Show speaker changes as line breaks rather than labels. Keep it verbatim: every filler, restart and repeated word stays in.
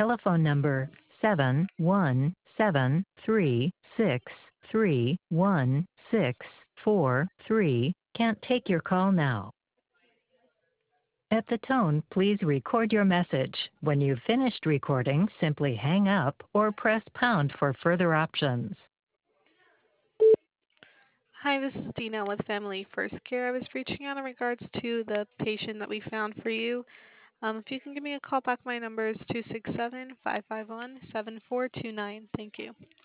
telephone number seven one seven three six three one six four three can't take your call now. At the tone, please record your message. When you've finished recording, simply hang up or press pound for further options.
Hi, this is Dina with Family First Care. I was reaching out in regards to the patient that we found for you. Um, if you can give me a call back, my number is two six seven, five five one, seven four two nine. Thank you.